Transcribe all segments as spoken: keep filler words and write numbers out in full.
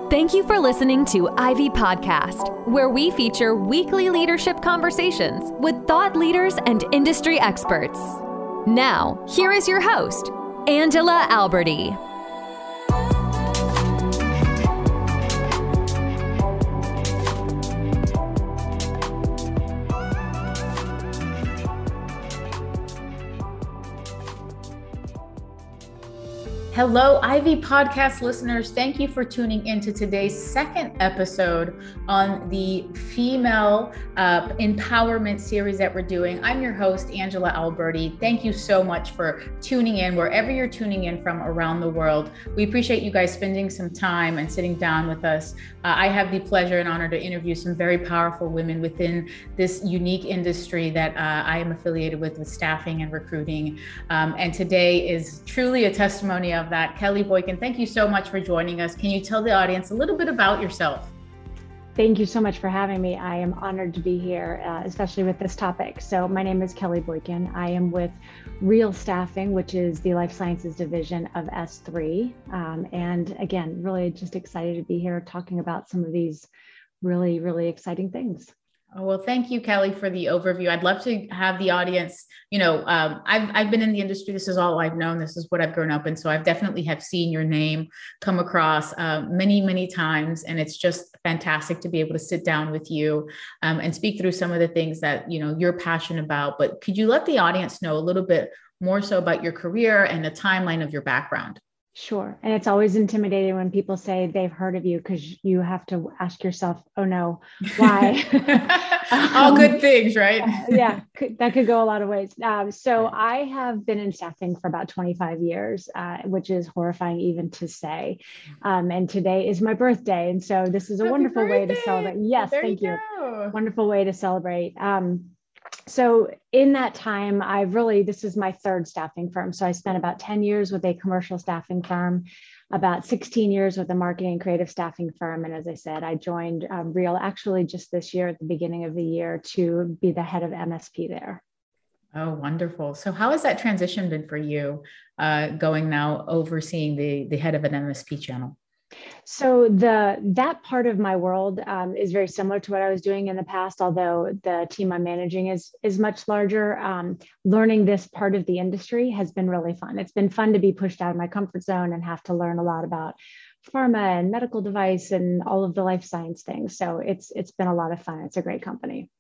Thank you for listening to Ivy Podcast, where we feature weekly leadership conversations with thought leaders and industry experts. Now, here is your host, Angela Alberti. Hello, Ivy Podcast listeners. Thank you for tuning into today's second episode on the female uh, empowerment series that we're doing. I'm your host, Angela Alberti. Thank you so much for tuning in wherever you're tuning in from around the world. We appreciate you guys spending some time and sitting down with us. Uh, I have the pleasure and honor to interview some very powerful women within this unique industry that uh, I am affiliated with, with staffing and recruiting. Um, and today is truly a testimony of that. Kelly Boykin, thank you so much for joining us. Can you tell the audience a little bit about yourself? Thank you so much for having me. I am honored to be here, uh, especially with this topic. So my name is Kelly Boykin. I am with Real Staffing, which is the life sciences division of S three. Um, and again, really just excited to be here talking about some of these really, really exciting things. Oh, well, thank you, Kelly, for the overview. I'd love to have the audience, you know, um, I've, I've been in the industry. This is all I've known. This is what I've grown up in. So I've definitely have seen your name come across uh, many, many times. And it's just fantastic to be able to sit down with you um, and speak through some of the things that, you know, you're passionate about. But could you let the audience know a little bit more so about your career and the timeline of your background? Sure. And it's always intimidating when people say they've heard of you, because you have to ask yourself, oh no, why? All good things, right? uh, yeah, could, that could go a lot of ways. Um, so I have been in staffing for about twenty-five years, uh, which is horrifying even to say. Um, and today is my birthday. And so this is a Happy wonderful birthday. way to celebrate. Yes, there thank you. you. Go. Wonderful way to celebrate. Um, So in that time, I really, this is my third staffing firm. So I spent about ten years with a commercial staffing firm, about sixteen years with a marketing and creative staffing firm. And as I said, I joined um, Real actually just this year at the beginning of the year to be the head of M S P there. Oh, wonderful. So how has that transition been for you, uh, going now overseeing the, the head of an M S P channel? So the that part of my world um, is very similar to what I was doing in the past, although the team I'm managing is, is much larger. Um, learning this part of the industry has been really fun. It's been fun to be pushed out of my comfort zone and have to learn a lot about pharma and medical device and all of the life science things. So it's it's been a lot of fun. It's a great company.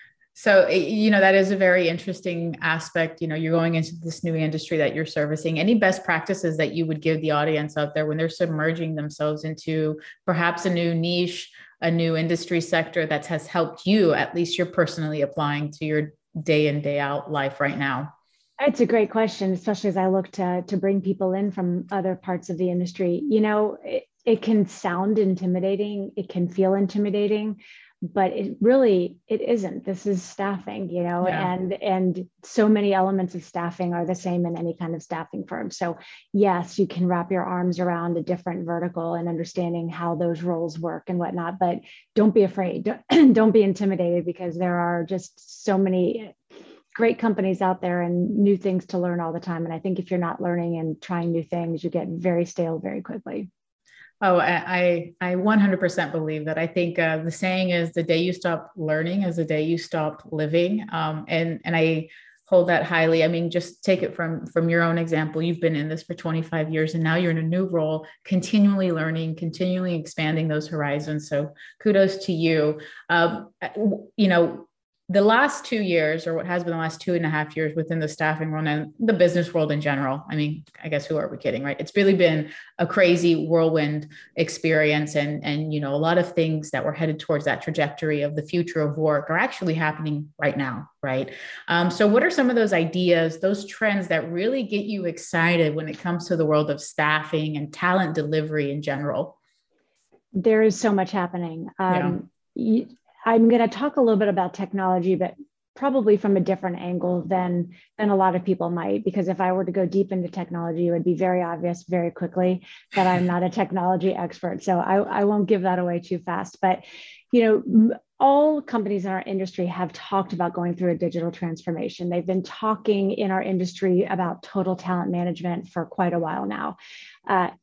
So, you know, that is a very interesting aspect. You know, you're going into this new industry that you're servicing. Any best practices that you would give the audience out there when they're submerging themselves into perhaps a new niche, a new industry sector that has helped you, at least you're personally applying to your day in, day out life right now? It's a great question, especially as I look to, to bring people in from other parts of the industry. You know, it, it can sound intimidating. It can feel intimidating. But it really, it isn't. This is staffing, you know, yeah. and and so many elements of staffing are the same in any kind of staffing firm. So yes, you can wrap your arms around a different vertical and understanding how those roles work and whatnot, but don't be afraid. Don't, don't be intimidated, because there are just so many great companies out there and new things to learn all the time. And I think if you're not learning and trying new things, you get very stale very quickly. Oh, I, I one hundred percent believe that. I think uh, the saying is the day you stop learning is the day you stop living. Um, and, and I hold that highly. I mean, just take it from, from your own example. You've been in this for twenty-five years and now you're in a new role, continually learning, continually expanding those horizons. So kudos to you. Um, you know, the last two years, or what has been the last two and a half years within the staffing world and the business world in general, I mean, I guess who are we kidding, right? It's really been a crazy whirlwind experience. And, and, you know, a lot of things that were headed towards that trajectory of the future of work are actually happening right now, right? Um, so what are some of those ideas, those trends that really get you excited when it comes to the world of staffing and talent delivery in general? There is so much happening. Um, yeah. you, I'm going to talk a little bit about technology, but probably from a different angle than, than a lot of people might, because if I were to go deep into technology, it would be very obvious very quickly that I'm not a technology expert. So I, I won't give that away too fast. But, you know, all companies in our industry have talked about going through a digital transformation. They've been talking in our industry about total talent management for quite a while now. Uh,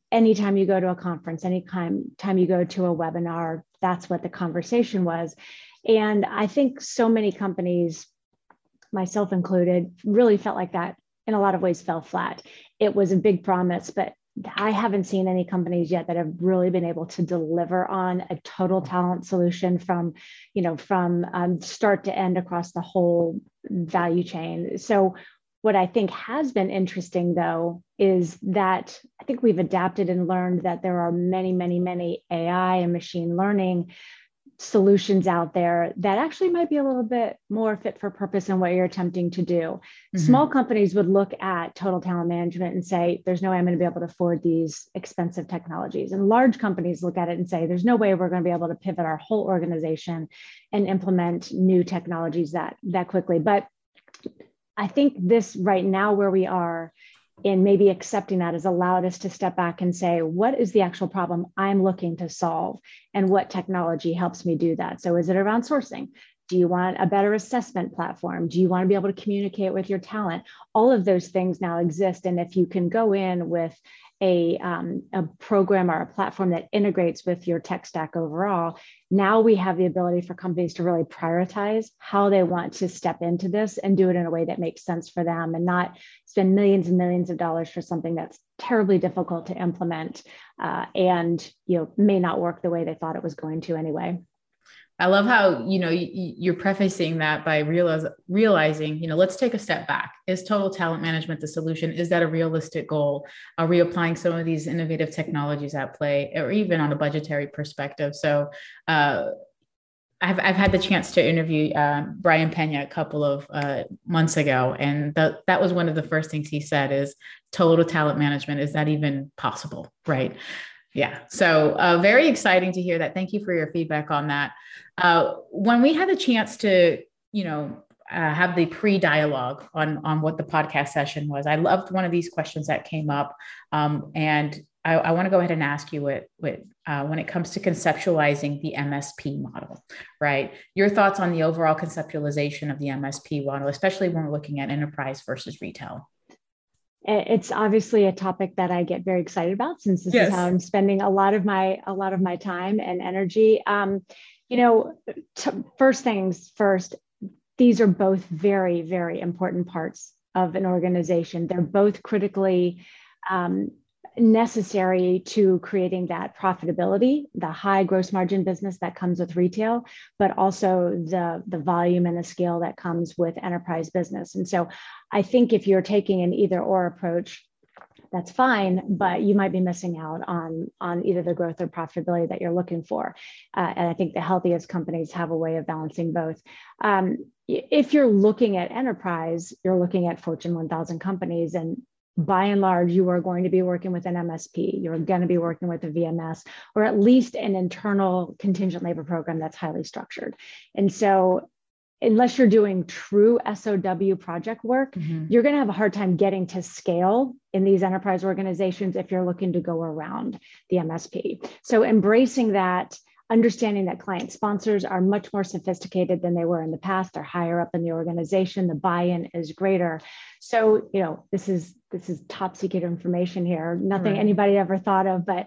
anytime you go to a conference, anytime time you go to a webinar, that's what the conversation was. And I think so many companies, myself included, really felt like that in a lot of ways fell flat. It was a big promise, but I haven't seen any companies yet that have really been able to deliver on a total talent solution from, you know, from um, start to end across the whole value chain. So what I think has been interesting, though, is that I think we've adapted and learned that there are many, many, many A I and machine learning solutions out there that actually might be a little bit more fit for purpose in what you're attempting to do. Mm-hmm. Small companies would look at total talent management and say, there's no way I'm going to be able to afford these expensive technologies. And large companies look at it and say, there's no way we're going to be able to pivot our whole organization and implement new technologies that, that quickly. But I think this right now where we are, and maybe accepting that has allowed us to step back and say, what is the actual problem I'm looking to solve, and what technology helps me do that? So is it around sourcing? Do you want a better assessment platform? Do you want to be able to communicate with your talent? All of those things now exist. And if you can go in with a, um, a program or a platform that integrates with your tech stack overall, now we have the ability for companies to really prioritize how they want to step into this and do it in a way that makes sense for them, and not spend millions and millions of dollars for something that's terribly difficult to implement uh, and, you know, may not work the way they thought it was going to anyway. I love how, you know, you're prefacing that by realize, realizing, you know, let's take a step back. Is total talent management the solution? Is that a realistic goal? Are we applying some of these innovative technologies at play, or even on a budgetary perspective? So uh, I've, I've had the chance to interview uh, Brian Pena a couple of uh, months ago. And the, that was one of the first things he said is total talent management. Is that even possible? Right. Yeah. So uh, very exciting to hear that. Thank you for your feedback on that. Uh, when we had a chance to, you know, uh, have the pre-dialogue on, on what the podcast session was, I loved one of these questions that came up. Um, and I, I want to go ahead and ask you what, what uh, when it comes to conceptualizing the M S P model, right? Your thoughts on the overall conceptualization of the M S P model, especially when we're looking at enterprise versus retail. It's obviously a topic that I get very excited about, since this yes. is how I'm spending a lot of my a lot of my time and energy. Um, you know, t- first things first, these are both very, very important parts of an organization. They're both critically um, necessary to creating that profitability, the high gross margin business that comes with retail, but also the, the volume and the scale that comes with enterprise business. And so I think if you're taking an either or approach, that's fine, but you might be missing out on, on either the growth or profitability that you're looking for. Uh, and I think the healthiest companies have a way of balancing both. Um, if you're looking at enterprise, you're looking at Fortune one thousand companies, and by and large, you are going to be working with an M S P. You're going to be working with a V M S, or at least an internal contingent labor program that's highly structured. And so unless you're doing true S O W project work, mm-hmm. you're going to have a hard time getting to scale in these enterprise organizations if you're looking to go around the M S P. So embracing that, understanding that client sponsors are much more sophisticated than they were in the past. They're higher up in the organization. The buy-in is greater. So, you know, this is this is top secret information here. Nothing right. anybody ever thought of, but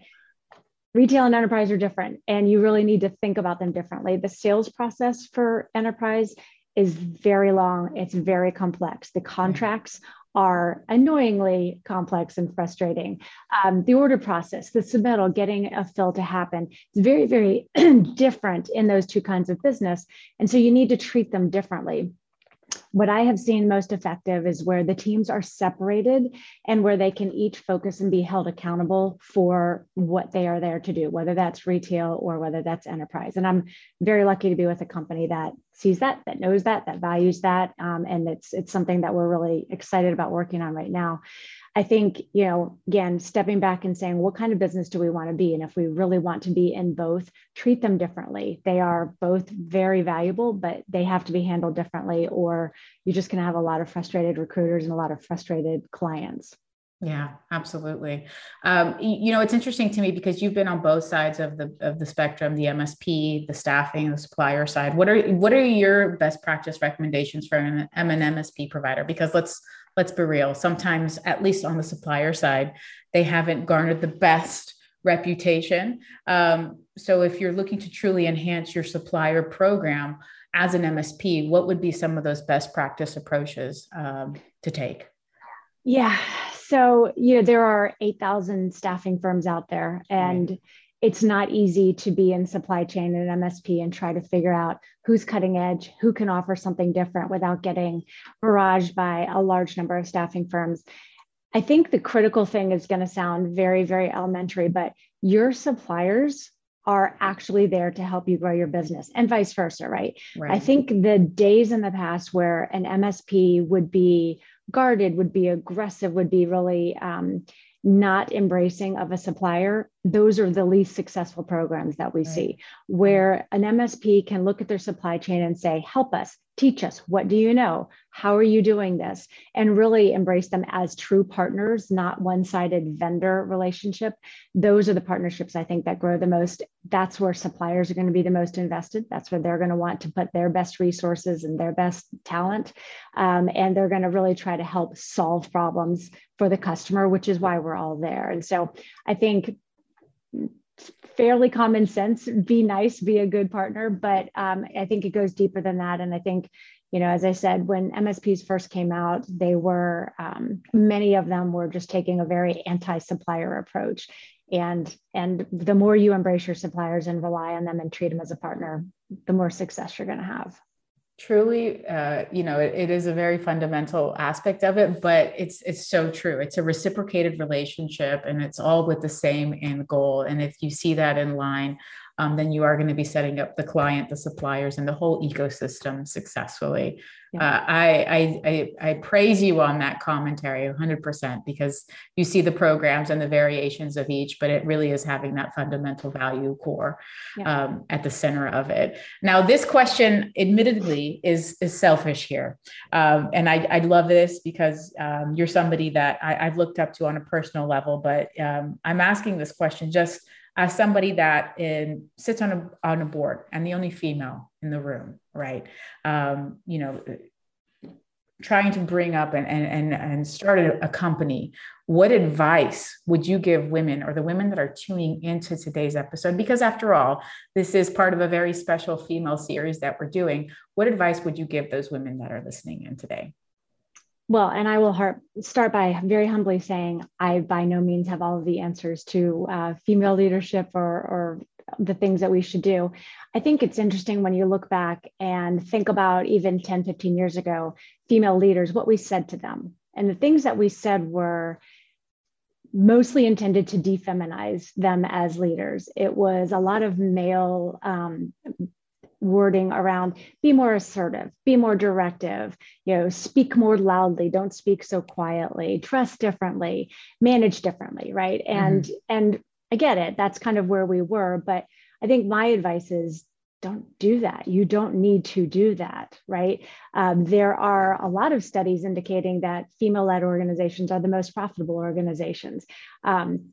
retail and enterprise are different, and you really need to think about them differently. The sales process for enterprise is very long. It's very complex. The contracts are annoyingly complex and frustrating. Um, the order process, the submittal, getting a fill to happen, it's very, very different in those two kinds of business. And so you need to treat them differently. What I have seen most effective is where the teams are separated and where they can each focus and be held accountable for what they are there to do, whether that's retail or whether that's enterprise. And I'm very lucky to be with a company that sees that, that knows that, that values that. Um, and it's, it's something that we're really excited about working on right now. I think, you know, again, stepping back and saying, what kind of business do we want to be? And if we really want to be in both, treat them differently. They are both very valuable, but they have to be handled differently, or you're just going to have a lot of frustrated recruiters and a lot of frustrated clients. Yeah, absolutely. Um, you know, it's interesting to me because you've been on both sides of the of the spectrum, the M S P, the staffing, the supplier side. What are what are your best practice recommendations for an, an M S P provider? Because let's let's be real, sometimes, at least on the supplier side, they haven't garnered the best reputation. Um, so if you're looking to truly enhance your supplier program as an M S P, what would be some of those best practice approaches um, to take? Yeah. So, you know, there are eight thousand staffing firms out there, and right. It's not easy to be in supply chain and M S P and try to figure out who's cutting edge, who can offer something different without getting barraged by a large number of staffing firms. I think the critical thing is going to sound very, very elementary, but your suppliers are actually there to help you grow your business, and vice versa, right? right? I think the days in the past where an M S P would be guarded, would be aggressive, would be really um, not embracing of a supplier, those are the least successful programs that we right. see, where an M S P can look at their supply chain and say, help us, teach us, what do you know? How are you doing this? And really embrace them as true partners, not one-sided vendor relationship. Those are the partnerships I think that grow the most. That's where suppliers are going to be the most invested. That's where they're going to want to put their best resources and their best talent. Um, and they're going to really try to help solve problems for the customer, which is why we're all there. And so I think fairly common sense, be nice, be a good partner. But um, I think it goes deeper than that. And I think, you know, as I said, when M S Ps first came out, they were, um, many of them were just taking a very anti-supplier approach. And, and the more you embrace your suppliers and rely on them and treat them as a partner, the more success you're going to have. Truly, uh, you know, it, it is a very fundamental aspect of it, but it's it's so true. It's a reciprocated relationship, and it's all with the same end goal. And if you see that in line, um, then you are going to be setting up the client, the suppliers, and the whole ecosystem successfully. Yeah. Uh, I, I I I praise you on that commentary one hundred percent, because you see the programs and the variations of each, but it really is having that fundamental value core yeah. um, at the center of it. Now, this question, admittedly, is is selfish here, um, and I I love this because um, you're somebody that I, I've looked up to on a personal level. But um, I'm asking this question just as somebody that in, sits on a on a board and the only female in the room, right? Um, you know, trying to bring up and and and, and start a, a company. What advice would you give women, or the women that are tuning into today's episode? Because after all, this is part of a very special female series that we're doing. What advice would you give those women that are listening in today? Well, and I will har- start by very humbly saying, I by no means have all of the answers to uh, female leadership or, or the things that we should do. I think it's interesting when you look back and think about even ten, fifteen years ago, female leaders, what we said to them. And the things that we said were mostly intended to defeminize them as leaders. It was a lot of male um, wording around be more assertive, be more directive, you know, speak more loudly, don't speak so quietly, dress differently, manage differently, right? And mm-hmm. and I get it, that's kind of where we were, but I think my advice is don't do that. You don't need to do that, right? Um, there are a lot of studies indicating that female-led organizations are the most profitable organizations. Um,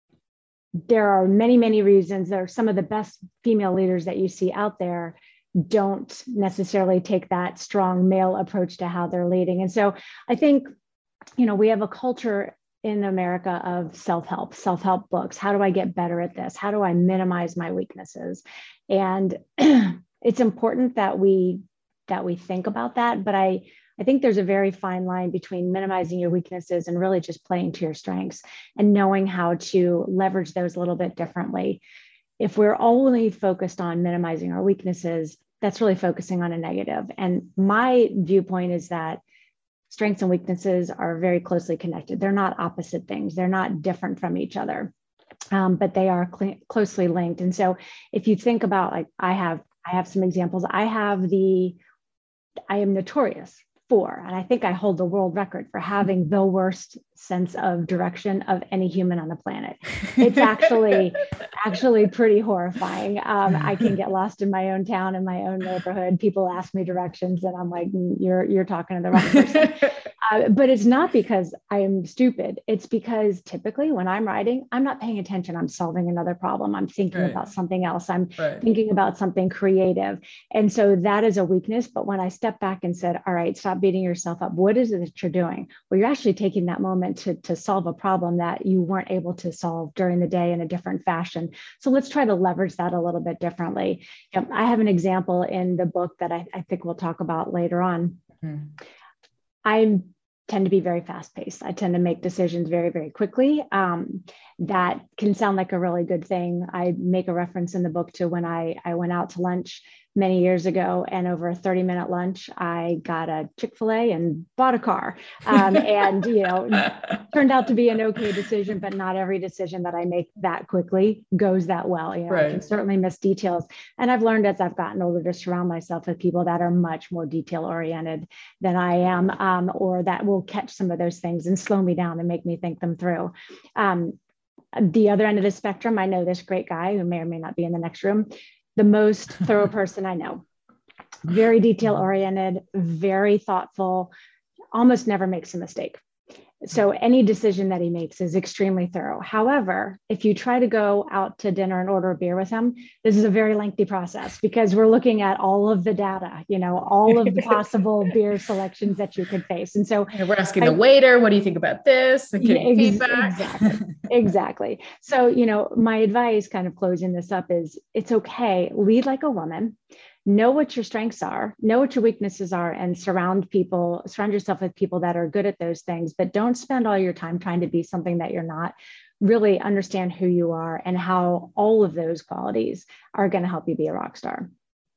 There are many, many reasons. There are some of the best female leaders that you see out there don't necessarily take that strong male approach to how they're leading. And so I think, you know, we have a culture in America of self-help, self-help books. How do I get better at this? How do I minimize my weaknesses? And it's important that we that we think about that. But I I think there's a very fine line between minimizing your weaknesses and really just playing to your strengths and knowing how to leverage those a little bit differently. If we're only focused on minimizing our weaknesses, that's really focusing on a negative. And my viewpoint is that strengths and weaknesses are very closely connected. They're not opposite things. They're not different from each other, um, but they are cl- closely linked. And so if you think about, like, I have, I have some examples. I have the, I am notorious for, and I think I hold the world record for having the worst sense of direction of any human on the planet. It's actually, actually pretty horrifying. Um, I can get lost in my own town, in my own neighborhood. People ask me directions and I'm like, you're, you're talking to the wrong person. Uh, but it's not because I am stupid. It's because typically when I'm writing, I'm not paying attention. I'm solving another problem. I'm thinking Right. about something else. I'm Right. thinking about something creative. And so that is a weakness. But when I step back and said, all right, stop beating yourself up. What is it that you're doing? Well, you're actually taking that moment to, to solve a problem that you weren't able to solve during the day in a different fashion. So let's try to leverage that a little bit differently. Um, I have an example in the book that I, I think we'll talk about later on. Mm-hmm. I tend to be very fast paced. I tend to make decisions very, very quickly. Um, that can sound like a really good thing. I make a reference in the book to when I, I went out to lunch many years ago, and over a thirty minute lunch, I got a Chick-fil-A and bought a car. Um, and, you know, turned out to be an okay decision, but not every decision that I make that quickly goes that well. You know, right. I can certainly miss details. And I've learned as I've gotten older to surround myself with people that are much more detail oriented than I am, um, or that will catch some of those things and slow me down and make me think them through. Um, the other end of the spectrum, I know this great guy who may or may not be in the next room, the most thorough person I know, very detail oriented, very thoughtful, almost never makes a mistake. So any decision that he makes is extremely thorough. However, if you try to go out to dinner and order a beer with him, this is a very lengthy process because we're looking at all of the data, you know, all of the possible beer selections that you could face. And so and we're asking I, the waiter, what do you think about this? And yeah, ex- exactly. Exactly. So, you know, my advice kind of closing this up is it's okay. Lead like a woman. Know what your strengths are, know what your weaknesses are, and surround people, surround yourself with people that are good at those things, but don't spend all your time trying to be something that you're not. Really understand who you are and how all of those qualities are going to help you be a rock star.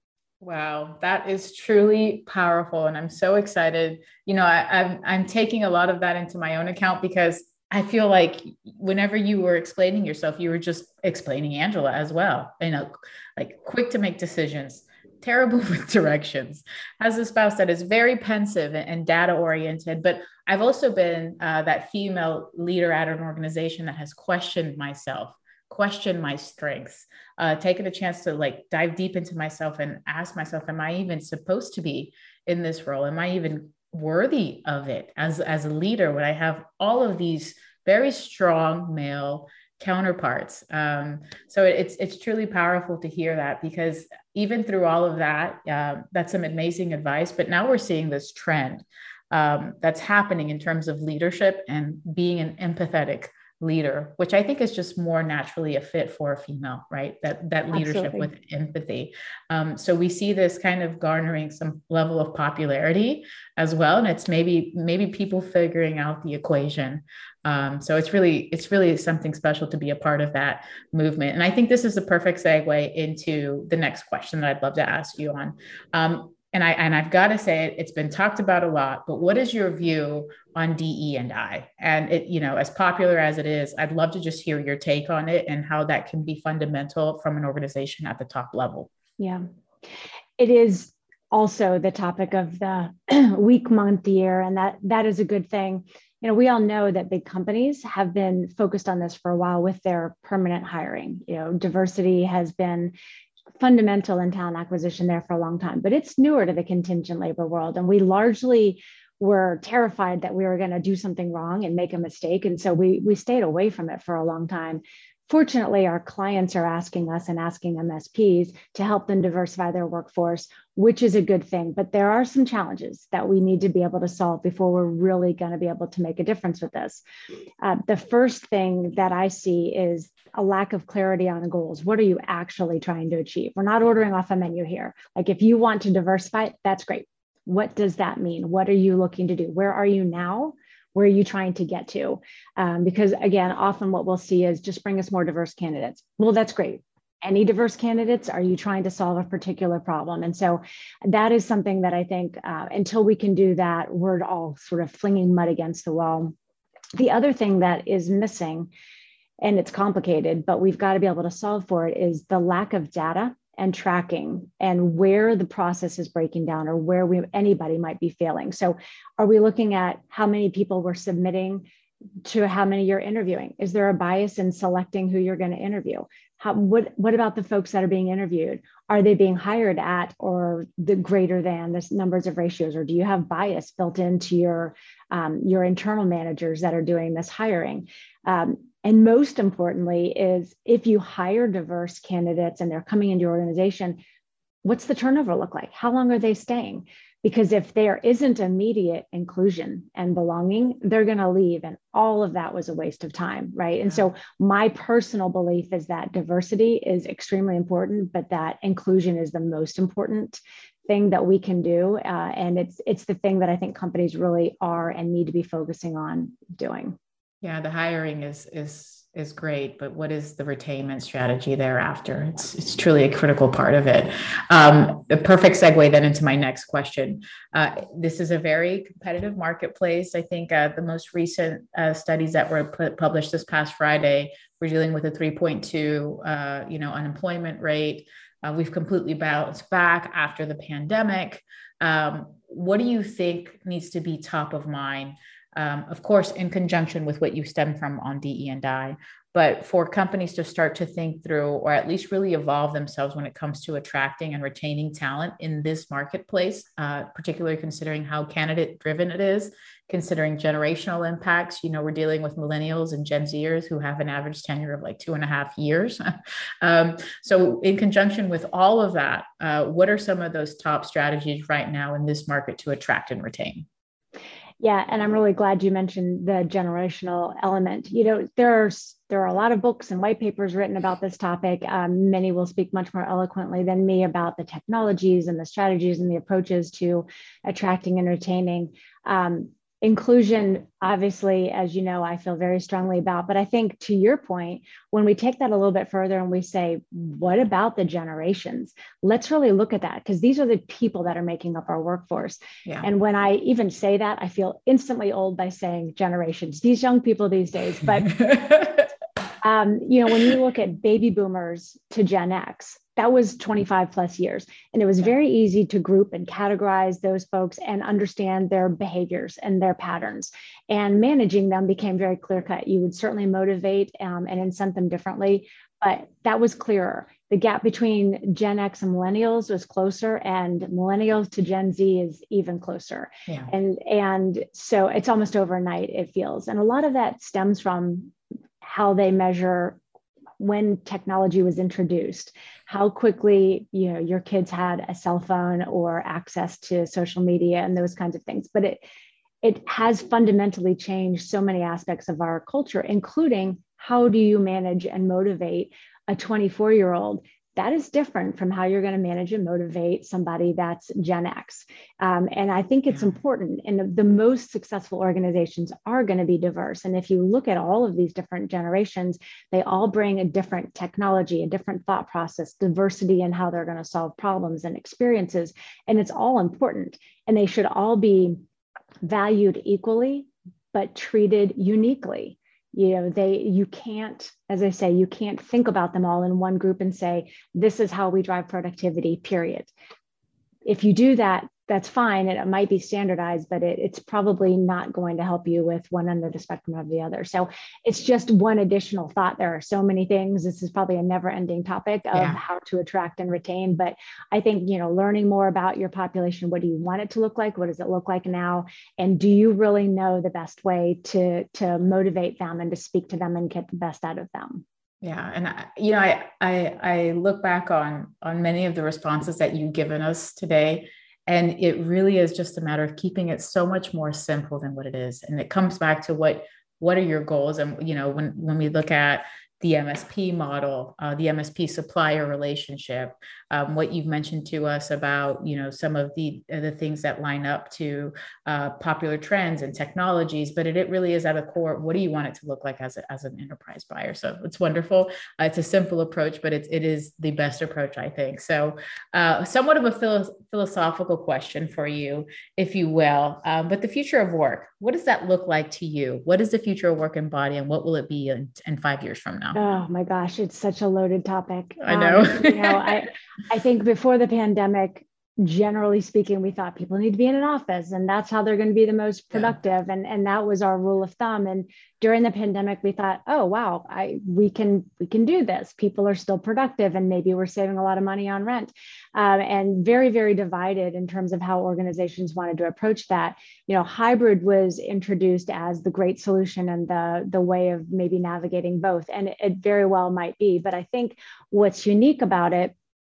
Wow, that is truly powerful. And I'm so excited. You know, I, I'm, I'm taking a lot of that into my own account because I feel like whenever you were explaining yourself, you were just explaining Angela as well. You know, like quick to make decisions, terrible with directions, has a spouse that is very pensive and data oriented. But I've also been uh, that female leader at an organization that has questioned myself, questioned my strengths, uh, taken a chance to like dive deep into myself and ask myself, am I even supposed to be in this role? Am I even worthy of it as, as a leader when I have all of these very strong male counterparts? Um, so it's it's truly powerful to hear that, because even through all of that, uh, that's some amazing advice. But now we're seeing this trend um, that's happening in terms of leadership and being an empathetic leader, which I think is just more naturally a fit for a female, right? That that leadership Absolutely. With empathy. Um, so we see this kind of garnering some level of popularity as well, and it's maybe maybe people figuring out the equation. Um, so it's really it's really something special to be a part of that movement. And I think this is a perfect segue into the next question that I'd love to ask you on. Um, And I and I've got to say it, it's been talked about a lot, but what is your view on D E and I? And it, you know, as popular as it is, I'd love to just hear your take on it and how that can be fundamental from an organization at the top level. Yeah, it is also the topic of the week, month, year, and that that is a good thing. You know, we all know that big companies have been focused on this for a while with their permanent hiring. You know, diversity has been fundamental in talent acquisition there for a long time, but it's newer to the contingent labor world. And we largely were terrified that we were going to do something wrong and make a mistake. And so we, we stayed away from it for a long time. Fortunately, our clients are asking us and asking M S Ps to help them diversify their workforce, which is a good thing. But there are some challenges that we need to be able to solve before we're really going to be able to make a difference with this. Uh, the first thing that I see is a lack of clarity on goals. What are you actually trying to achieve? We're not ordering off a menu here. Like if you want to diversify, that's great. What does that mean? What are you looking to do? Where are you now? Where are you trying to get to? Um, because again, often what we'll see is just bring us more diverse candidates. Well, that's great. Any diverse candidates? Are you trying to solve a particular problem? And so that is something that I think uh, until we can do that, we're all sort of flinging mud against the wall. The other thing that is missing, and it's complicated, but we've got to be able to solve for it, is the lack of data and tracking and where the process is breaking down or where we anybody might be failing. So are we looking at how many people we're submitting to how many you're interviewing. Is there a bias in selecting who you're going to interview? How, what, what about the folks that are being interviewed? Are they being hired at or the greater than the numbers of ratios? Or do you have bias built into your, um, your internal managers that are doing this hiring? Um, and most importantly is if you hire diverse candidates and they're coming into your organization, what's the turnover look like? How long are they staying? Because if there isn't immediate inclusion and belonging, they're going to leave. And all of that was a waste of time, right? And so my personal belief is that diversity is extremely important, but that inclusion is the most important thing that we can do. Uh, and it's it's the thing that I think companies really are and need to be focusing on doing. Yeah, the hiring is is is great, but what is the retainment strategy thereafter? It's it's truly a critical part of it. Um, the perfect segue then into my next question. Uh, this is a very competitive marketplace. I think uh, the most recent uh, studies that were put, published this past Friday, we're dealing with a three point two, uh, you know, unemployment rate. Uh, we've completely bounced back after the pandemic. Um, what do you think needs to be top of mind? Um, of course, in conjunction with what you stem from on D E and I, but for companies to start to think through, or at least really evolve themselves when it comes to attracting and retaining talent in this marketplace, uh, particularly considering how candidate driven it is, considering generational impacts. You know, we're dealing with millennials and Gen Zers who have an average tenure of like two and a half years. um, so in conjunction with all of that, uh, what are some of those top strategies right now in this market to attract and retain? Yeah, and I'm really glad you mentioned the generational element. You know, there's there are a lot of books and white papers written about this topic. Um, many will speak much more eloquently than me about the technologies and the strategies and the approaches to attracting and retaining. Um, Inclusion, obviously, as you know, I feel very strongly about, but I think to your point, when we take that a little bit further and we say, what about the generations? Let's really look at that, because these are the people that are making up our workforce. Yeah. And when I even say that, I feel instantly old by saying generations, these young people these days. But, um, you know, when you look at baby boomers to Gen X, that was twenty-five plus years. And it was very easy to group and categorize those folks and understand their behaviors and their patterns. And managing them became very clear cut. You would certainly motivate um, and incent them differently, but that was clearer. The gap between Gen X and millennials was closer, and millennials to Gen Z is even closer. Yeah. And, and so it's almost overnight, it feels. And a lot of that stems from how they measure when technology was introduced, how quickly, you know, your kids had a cell phone or access to social media and those kinds of things. But it, it has fundamentally changed so many aspects of our culture, including how do you manage and motivate a twenty-four year old? That is different from how you're going to manage and motivate somebody that's Gen X. Um, and I think it's important. And the, the most successful organizations are going to be diverse. And if you look at all of these different generations, they all bring a different technology, a different thought process, diversity in how they're going to solve problems and experiences. And it's all important. And they should all be valued equally, but treated uniquely. You know, they, you can't, as I say, you can't think about them all in one group and say, this is how we drive productivity, period. If you do that, that's fine. And it might be standardized, but it, it's probably not going to help you with one end of the spectrum of the other. So it's just one additional thought. There are so many things. This is probably a never ending topic of yeah. how to attract and retain. But I think, you know, learning more about your population, what do you want it to look like? What does it look like now? And do you really know the best way to, to motivate them and to speak to them and get the best out of them? Yeah. And, I, you know, I, I, I look back on, on many of the responses that you've given us today, and it really is just a matter of keeping it so much more simple than what it is. And it comes back to what, what are your goals? And, you know, when, when we look at the M S P model, uh, the M S P supplier relationship, um, what you've mentioned to us about, you know, some of the, uh, the things that line up to uh, popular trends and technologies, but it, it really is at a core, what do you want it to look like as, a, as an enterprise buyer? So it's wonderful. Uh, it's a simple approach, but it's, it is the best approach, I think. So uh, somewhat of a philo- philosophical question for you, if you will, um, but the future of work, what does that look like to you? What is the future of work embody, and what will it be in, in five years from now? Oh my gosh, it's such a loaded topic. I know. Um, you know, I, I think before the pandemic, generally speaking, we thought people need to be in an office and that's how they're going to be the most productive. Yeah. And, and that was our rule of thumb. And during the pandemic, we thought, oh, wow, I, we can, we can do this. People are still productive and maybe we're saving a lot of money on rent. Um, and very, very divided in terms of how organizations wanted to approach that. You know, hybrid was introduced as the great solution and the, the way of maybe navigating both. And it, it very well might be, but I think what's unique about it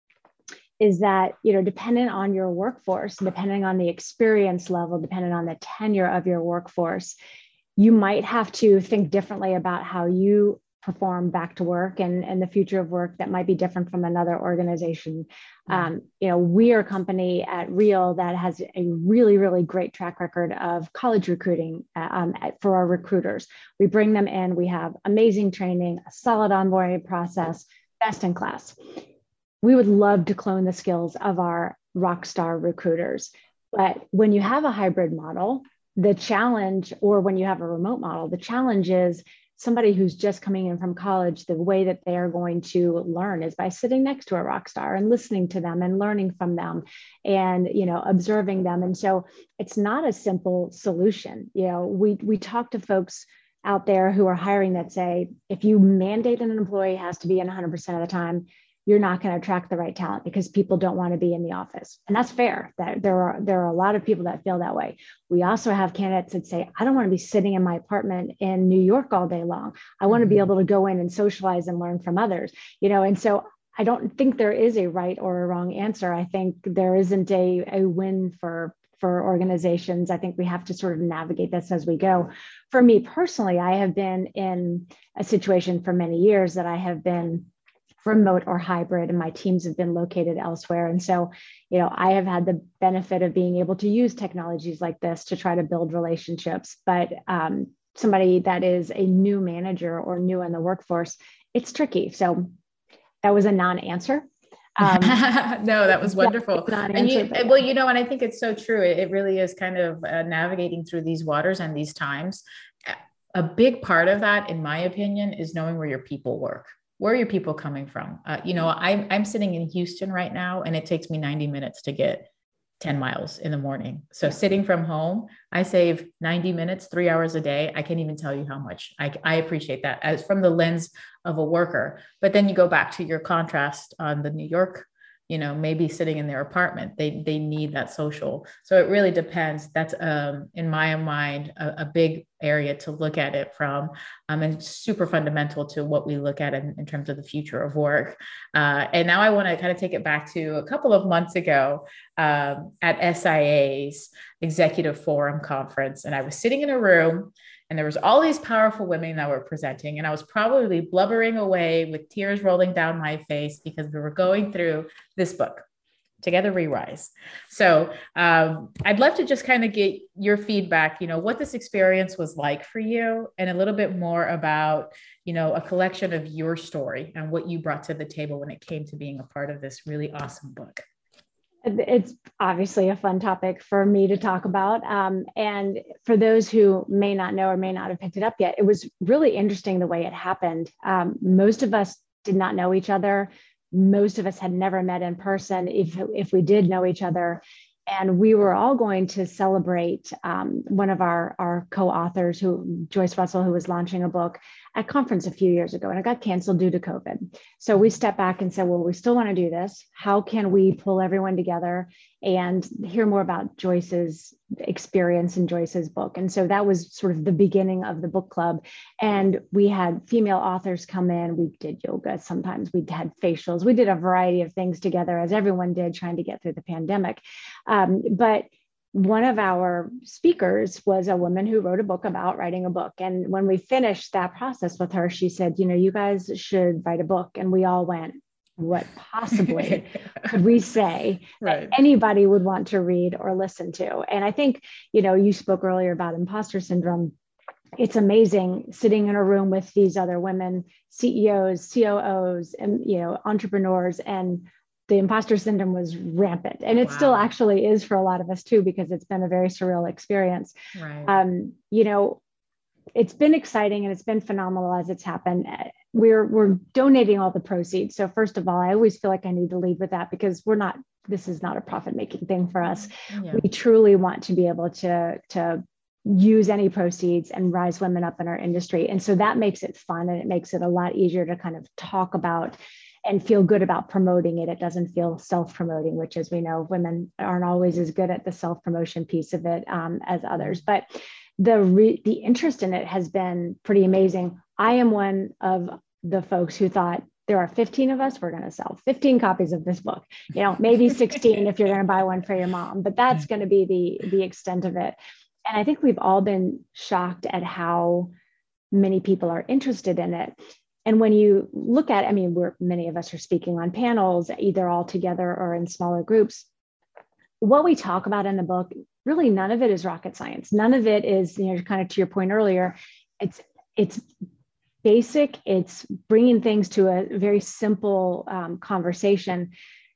is that, you know, dependent on your workforce, depending on the experience level, depending on the tenure of your workforce, you might have to think differently about how you perform back to work and, and the future of work that might be different from another organization. Mm-hmm. Um, you know, we are a company at Real that has a really, really great track record of college recruiting um, for our recruiters. We bring them in, we have amazing training, a solid onboarding process, best in class. We would love to clone the skills of our rock star recruiters. But when you have a hybrid model, the challenge, or when you have a remote model, the challenge is somebody who's just coming in from college, the way that they are going to learn is by sitting next to a rock star and listening to them and learning from them and, you know, observing them. And so it's not a simple solution. You know, we, we talk to folks out there who are hiring that say, if you mandate an employee has to be in one hundred percent of the time, you're not going to attract the right talent because people don't want to be in the office. And that's fair. That there are, there are a lot of people that feel that way. We also have candidates that say, I don't want to be sitting in my apartment in New York all day long. I want to be able to go in and socialize and learn from others, you know? And so I don't think there is a right or a wrong answer. I think there isn't a, a win for for organizations. I think we have to sort of navigate this as we go. For me personally, I have been in a situation for many years that I have been remote or hybrid, and my teams have been located elsewhere. And so, you know, I have had the benefit of being able to use technologies like this to try to build relationships. But um, somebody that is a new manager or new in the workforce, it's tricky. So that was a non-answer. Um, no, that was wonderful. And you, well, you know, and I think it's so true. It, it really is kind of uh, navigating through these waters and these times. A big part of that, in my opinion, is knowing where your people work. Where are your people coming from? Uh, you know, I'm, I'm sitting in Houston right now, and it takes me ninety minutes to get ten miles in the morning. So sitting from home, I save ninety minutes, three hours a day. I can't even tell you how much I, I appreciate that as from the lens of a worker. But then you go back to your contrast on the New York, you know, maybe sitting in their apartment, they, they need that social. So it really depends. That's um, in my mind, a, a big area to look at it from, um, and super fundamental to what we look at in, in terms of the future of work. Uh, and now I want to kind of take it back to a couple of months ago um, at S I A's Executive Forum Conference. And I was sitting in a room, and there was all these powerful women that were presenting, and I was probably blubbering away with tears rolling down my face because we were going through this book, Together We Rise. So um, I'd love to just kind of get your feedback, you know, what this experience was like for you, and a little bit more about, you know, a collection of your story and what you brought to the table when it came to being a part of this really awesome book. It's obviously a fun topic for me to talk about. Um, and for those who may not know or may not have picked it up yet, it was really interesting the way it happened. Um, most of us did not know each other. Most of us had never met in person, if, if we did know each other. And we were all going to celebrate um, one of our, our co-authors, who Joyce Russell, who was launching a book at a conference a few years ago, and it got canceled due to COVID. So we stepped back and said, well, we still want to do this. How can we pull everyone together and hear more about Joyce's experience in Joyce's book? And so that was sort of the beginning of the book club. And we had female authors come in. We did yoga. Sometimes we had facials. We did a variety of things together, as everyone did, trying to get through the pandemic. Um, but one of our speakers was a woman who wrote a book about writing a book. And when we finished that process with her, she said, you know, you guys should write a book. And we all went, what possibly could we say right. that anybody would want to read or listen to? And I think, you know, you spoke earlier about imposter syndrome. It's amazing sitting in a room with these other women, C E Os, C O Os, and, you know, entrepreneurs, and the imposter syndrome was rampant. And it wow. still actually is for a lot of us too, because it's been a very surreal experience. Right. Um, you know, it's been exciting and it's been phenomenal as it's happened. We're, we're donating all the proceeds. So first of all, I always feel like I need to lead with that because we're not, this is not a profit-making thing for us. Yeah. We truly want to be able to, to use any proceeds and rise women up in our industry. And so that makes it fun and it makes it a lot easier to kind of talk about and feel good about promoting it. It doesn't feel self-promoting, which, as we know, women aren't always as good at the self-promotion piece of it um, as others. But the re- the interest in it has been pretty amazing. I am one of the folks who thought there are fifteen of us, we're going to sell fifteen copies of this book, you know, maybe sixteen if you're going to buy one for your mom, but that's going to be the, the extent of it. And I think we've all been shocked at how many people are interested in it. And when you look at, I mean, we're, many of us are speaking on panels, either all together or in smaller groups. What we talk about in the book, really none of it is rocket science. None of it is, you know, kind of to your point earlier, it's, it's basic. It's bringing things to a very simple um, conversation,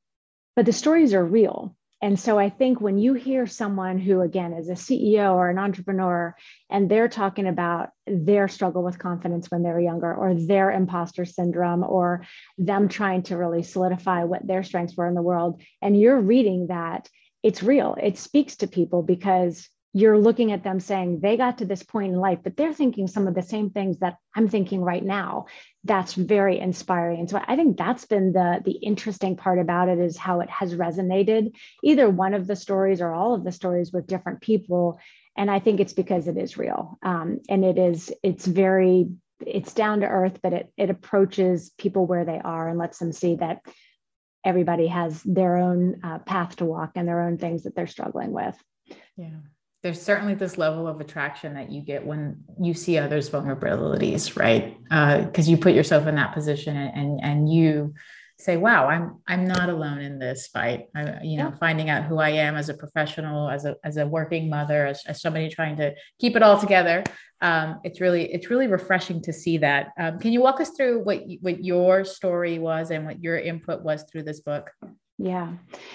but the stories are real. And so I think when you hear someone who, again, is a C E O or an entrepreneur, and they're talking about their struggle with confidence when they were younger, or their imposter syndrome, or them trying to really solidify what their strengths were in the world, and you're reading that, it's real. It speaks to people because you're looking at them saying they got to this point in life, but they're thinking some of the same things that I'm thinking right now. That's very inspiring. And so I think that's been the, the interesting part about it, is how it has resonated, either one of the stories or all of the stories with different people. And I think it's because it is real. Um, and it is, it's very, it's down to earth, but it, it approaches people where they are and lets them see that everybody has their own uh, path to walk and their own things that they're struggling with. Yeah. There's certainly this level of attraction that you get when you see others' vulnerabilities, right? Because uh, you put yourself in that position and, and and you say, "Wow, I'm I'm not alone in this fight." I, you know, yeah. Finding out who I am as a professional, as a as a working mother, as, as somebody trying to keep it all together. Um, it's really it's really refreshing to see that. Um, can you walk us through what what your story was and what your input was through this book? Yeah.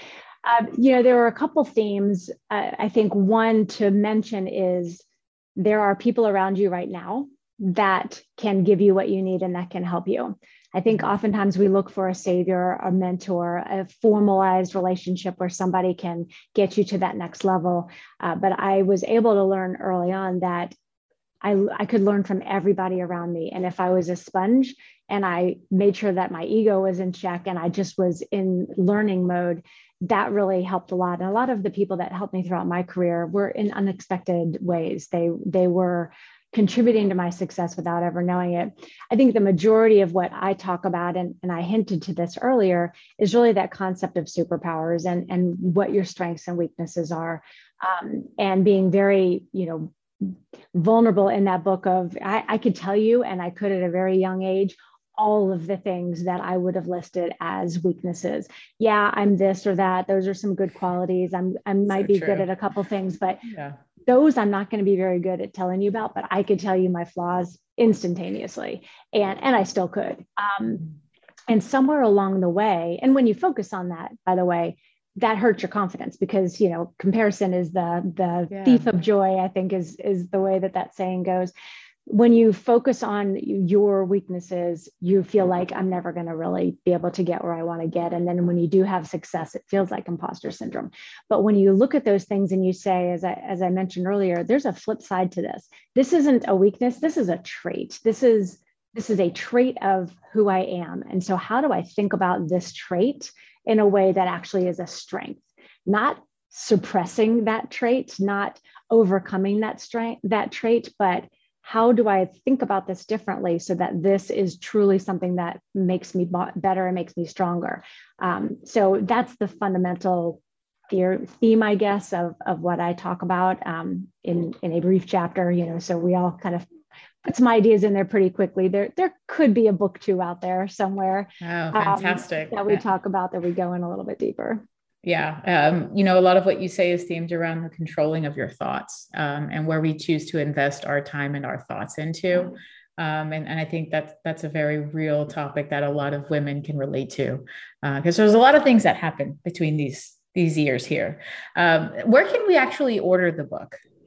Uh, you know, there were a couple themes. Uh, I think one to mention is there are people around you right now that can give you what you need and that can help you. I think oftentimes we look for a savior, a mentor, a formalized relationship where somebody can get you to that next level. Uh, but I was able to learn early on that I, I could learn from everybody around me. And if I was a sponge and I made sure that my ego was in check and I just was in learning mode, that really helped a lot. And a lot of the people that helped me throughout my career were in unexpected ways. They, they were contributing to my success without ever knowing it. I think the majority of what I talk about, and, and I hinted to this earlier, is really that concept of superpowers and, and what your strengths and weaknesses are. Um, and being very, you know, vulnerable in that book of, I, I could tell you, and I could at a very young age, all of the things that I would have listed as weaknesses. Yeah, I'm this or that. Those are some good qualities. I'm, I might so be true. good at a couple things, but yeah. those I'm not going to be very good at telling you about, but I could tell you my flaws instantaneously. And, and I still could. Um, and somewhere along the way, and when you focus on that, by the way, that hurts your confidence because, you know, comparison is the, the yeah. thief of joy, I think is, is the way that that saying goes. When you focus on your weaknesses, you feel like I'm never going to really be able to get where I want to get. And then when you do have success, it feels like imposter syndrome. But when you look at those things and you say, as I, as I mentioned earlier, there's a flip side to this. This isn't a weakness. This is a trait. This is, this is a trait of who I am. And so how do I think about this trait in a way that actually is a strength, not suppressing that trait, not overcoming that strength, that trait, but how do I think about this differently so that this is truly something that makes me better and makes me stronger? Um, so that's the fundamental theme, I guess, of, of what I talk about um, in, in a brief chapter, you know, so we all kind of put some ideas in there pretty quickly. There, there could be a book two out there somewhere. Oh, fantastic. Um, that we talk about, that we go in a little bit deeper. Yeah. Um, you know, a lot of what you say is themed around the controlling of your thoughts um, and where we choose to invest our time and our thoughts into. Um, and, and I think that's, that's a very real topic that a lot of women can relate to because uh, there's a lot of things that happen between these, these years here. Um, where can we actually order the book?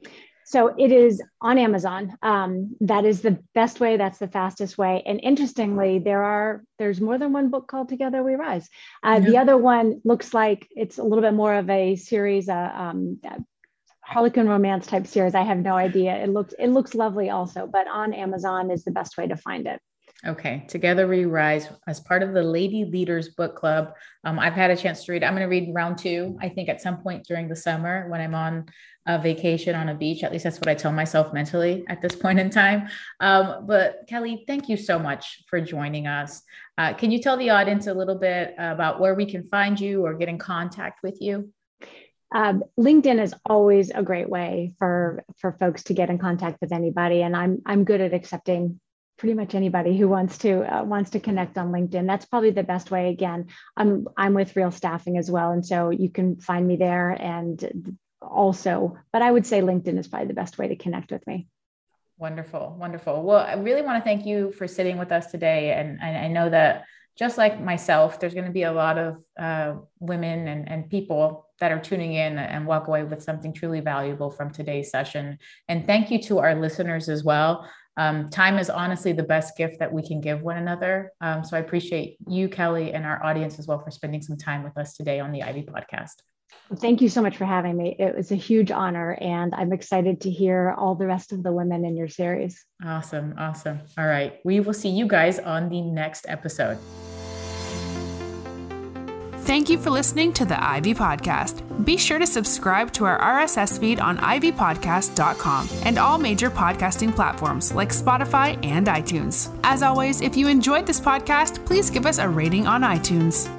So it is on Amazon. Um, that is the best way. That's the fastest way. And interestingly, there are there's more than one book called Together We Rise. Uh, yeah. The other one looks like it's a little bit more of a series, uh, um, Harlequin romance type series. I have no idea. It looks it looks lovely also, but on Amazon is the best way to find it. Okay. Together We Rise as part of the Lady Leaders Book Club. Um, I've had a chance to read. I'm going to read round two, I think at some point during the summer when I'm on a vacation on a beach. At least that's what I tell myself mentally at this point in time. Um, but Kelly, thank you so much for joining us. Uh, can you tell the audience a little bit about where we can find you or get in contact with you? Um, LinkedIn is always a great way for, for folks to get in contact with anybody. And I'm, I'm good at accepting pretty much anybody who wants to uh, wants to connect on LinkedIn. That's probably the best way. Again, I'm I'm with Real Staffing as well, and so you can find me there. And also, but I would say LinkedIn is probably the best way to connect with me. Wonderful, wonderful. Well, I really want to thank you for sitting with us today, and, and I know that just like myself, there's going to be a lot of uh, women and, and people that are tuning in and walk away with something truly valuable from today's session. And thank you to our listeners as well. Um, time is honestly the best gift that we can give one another. Um, so I appreciate you, Kelly, and our audience as well for spending some time with us today on the Ivy Podcast. Thank you so much for having me. It was a huge honor, and I'm excited to hear all the rest of the women in your series. Awesome. Awesome. All right. We will see you guys on the next episode. Thank you for listening to the Ivy Podcast. Be sure to subscribe to our R S S feed on ivy podcast dot com and all major podcasting platforms like Spotify and iTunes. As always, if you enjoyed this podcast, please give us a rating on iTunes.